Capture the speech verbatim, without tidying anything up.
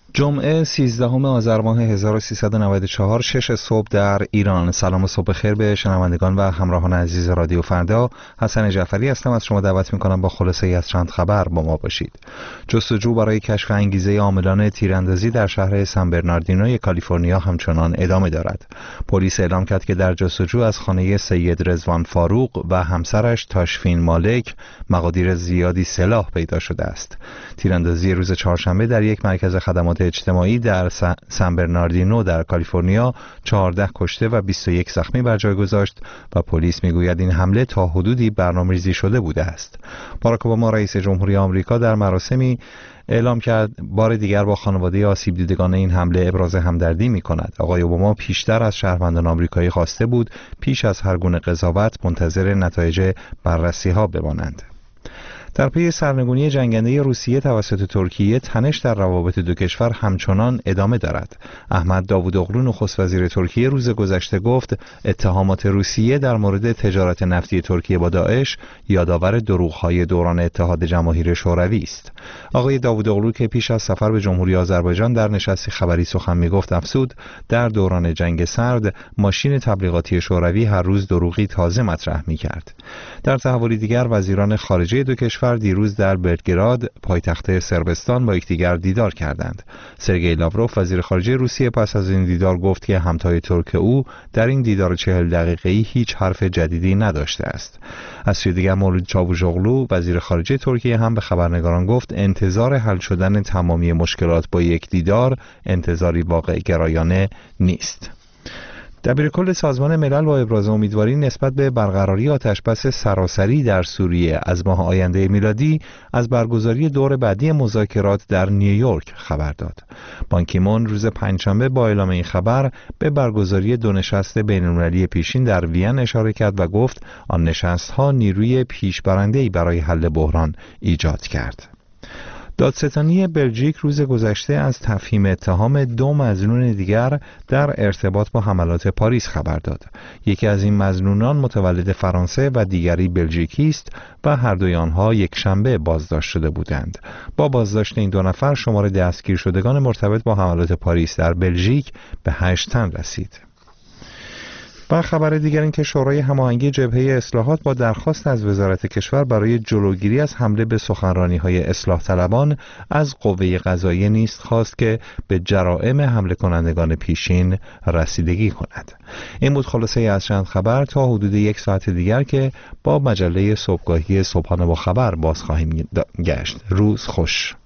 جمعه سیزدهم آذر ماه هزار و سیصد و نود و چهار، شش صبح در ایران. سلام و صبح خیر به شنوندگان و همراهان عزیز رادیو فردا. حسن جعفری هستم. از شما دعوت می‌کنم با خلاصه از چند خبر با ما باشید. جستجو برای کشف انگیزه عاملان تیراندازی در شهر سن برناردینوی کالیفرنیا همچنان ادامه دارد. پلیس اعلام کرد که در جستجو از خانه سید رضوان فاروق و همسرش تاشفین مالک مقادیر زیادی سلاح پیدا شده است. تیراندازی روز چهارشنبه در یک مرکز خدمات اجتماعی در سن برناردینو در کالیفرنیا چهارده کشته و بیست و یک زخمی بر جای گذاشت و پلیس میگوید این حمله تا حدودی برنامه‌ریزی شده بوده است. باراک اوباما رئیس جمهوری آمریکا در مراسمی اعلام کرد بار دیگر با خانواده آسیب دیدگان این حمله ابراز همدردی می کند. آقای اوباما پیشتر از شهروندان آمریکایی خواسته بود پیش از هر گونه قضاوت منتظر نتایج بررسی ها بمانند. در پی سرنگونی جنگنده روسیه توسط ترکیه، تنش در روابط دو کشور همچنان ادامه دارد. احمد داوودوغلو نخست وزیر ترکیه روز گذشته گفت اتهامات روسیه در مورد تجارت نفتی ترکیه با داعش یادآور دروغ‌های دوران اتحاد جماهیر شوروی است. آقای داوودوغلو که پیش از سفر به جمهوری آذربایجان در نشستی خبری سخن می‌گفت افزود در دوران جنگ سرد ماشین تبلیغاتی شوروی هر روز دروغی تازه مطرح می‌کرد. در تحولی دیگر وزیران خارجه دو کشور دیروز در بلگراد پایتخت صربستان با یکدیگر دیدار کردند. سرگئی لاوروف وزیر خارجه روسیه پس از این دیدار گفت که همتای ترک او در این دیدار چهل دقیقه‌ای هیچ حرف جدیدی نداشته است. از سوی دیگر مولود چاوشوغلو وزیر خارجه ترکیه هم به خبرنگاران گفت انتظار حل شدن تمامی مشکلات با یک دیدار انتظاری واقع گرایانه نیست. دبیرکل سازمان ملل با ابراز امیدواری نسبت به برقراری آتشبس سراسری در سوریه از ماه آینده میلادی از برگزاری دور بعدی مذاکرات در نیویورک خبر داد. بان کی مون روز پنجشنبه با اعلام این خبر به برگزاری دو نشست بین‌المللی پیشین در وین اشاره کرد و گفت آن نشست‌ها نیروی پیشبرنده‌ای برای حل بحران ایجاد کرد. دادستانی بلژیک روز گذشته از تفهیم اتهام دو مظنون دیگر در ارتباط با حملات پاریس خبر داد. یکی از این مظنونان متولد فرانسه و دیگری بلژیکی است و هر دوی آنها یک شنبه بازداشت شده بودند. با بازداشت این دو نفر شمار دستگیر شدگان مرتبط با حملات پاریس در بلژیک به هشت تن رسید. و خبر دیگر این که شورای هماهنگی جبهه اصلاحات با درخواست از وزارت کشور برای جلوگیری از حمله به سخنرانی‌های اصلاح طلبان از قوه قضاییه نیز خواست که به جرائم حمله کنندگان پیشین رسیدگی کند. این بود خلاصه از چند خبر تا حدود یک ساعت دیگر که با مجله صبحگاهی صبحانه با خبر باز خواهیم گشت. روز خوش.